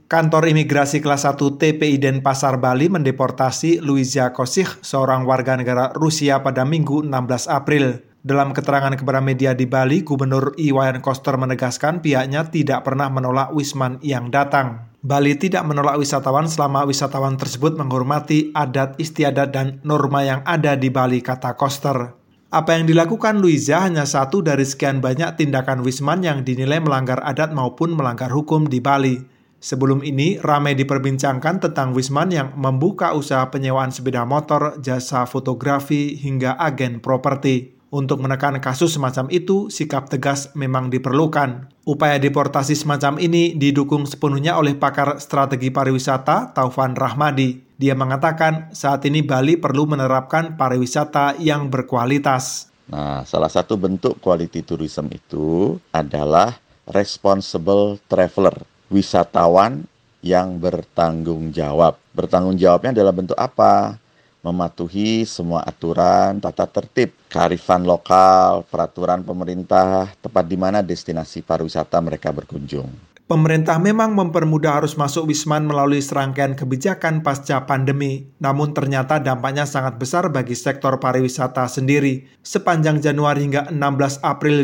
Kantor Imigrasi Kelas 1 TPI Denpasar, Bali mendeportasi Luizia Kosich, seorang warga negara Rusia pada Minggu 16 April. Dalam keterangan kepada media di Bali, Gubernur Iwayan Koster menegaskan pihaknya tidak pernah menolak Wisman yang datang. Bali tidak menolak wisatawan selama wisatawan tersebut menghormati adat istiadat dan norma yang ada di Bali, kata Koster. Apa yang dilakukan Luizia hanya satu dari sekian banyak tindakan Wisman yang dinilai melanggar adat maupun melanggar hukum di Bali. Sebelum ini, ramai diperbincangkan tentang Wisman yang membuka usaha penyewaan sepeda motor, jasa fotografi, hingga agen properti. Untuk menekan kasus semacam itu, sikap tegas memang diperlukan. Upaya deportasi semacam ini didukung sepenuhnya oleh pakar strategi pariwisata, Taufan Rahmadi. Dia mengatakan saat ini Bali perlu menerapkan pariwisata yang berkualitas. Nah, salah satu bentuk quality tourism itu adalah responsible traveler. Wisatawan yang bertanggung jawab. Bertanggung jawabnya dalam bentuk apa? Mematuhi semua aturan, tata tertib, kearifan lokal, peraturan pemerintah, tepat di mana destinasi pariwisata mereka berkunjung. Pemerintah memang mempermudah arus masuk Wisman melalui serangkaian kebijakan pasca pandemi. Namun ternyata dampaknya sangat besar bagi sektor pariwisata sendiri. Sepanjang Januari hingga 16 April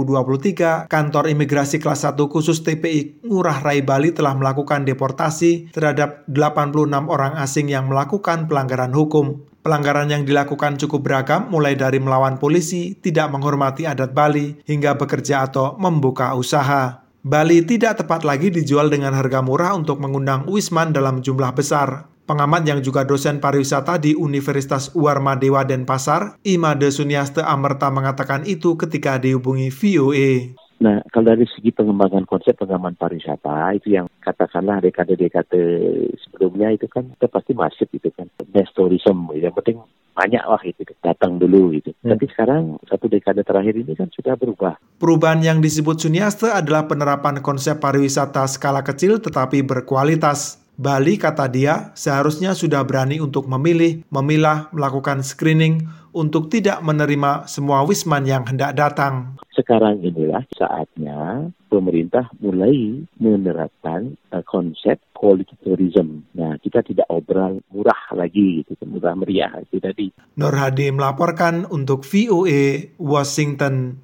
2023, Kantor Imigrasi Kelas 1 khusus TPI Ngurah Rai Bali telah melakukan deportasi terhadap 86 orang asing yang melakukan pelanggaran hukum. Pelanggaran yang dilakukan cukup beragam, mulai dari melawan polisi, tidak menghormati adat Bali, hingga bekerja atau membuka usaha. Bali tidak tepat lagi dijual dengan harga murah untuk mengundang Wisman dalam jumlah besar. Pengamat yang juga dosen pariwisata di Universitas Warma Dewa Denpasar, Imade Suniaste Amerta mengatakan itu ketika dihubungi VOA. Nah, kalau dari segi pengembangan konsep pengembangan pariwisata, itu yang katakanlah dekade-dekade sebelumnya itu kan kita pasti masif itu kan. Mass tourism, yang penting banyak lah itu, datang dulu gitu. Tapi sekarang satu dekade terakhir ini kan sudah berubah. Perubahan yang disebut Suniaste adalah penerapan konsep pariwisata skala kecil tetapi berkualitas. Bali, kata dia, seharusnya sudah berani untuk memilih, memilah, melakukan screening untuk tidak menerima semua Wisman yang hendak datang. Sekarang inilah saatnya pemerintah mulai menerapkan konsep quality tourism. Nah, kita tidak obral murah lagi, gitu, murah meriah itu tadi. Nur Hadi melaporkan untuk VOA Washington.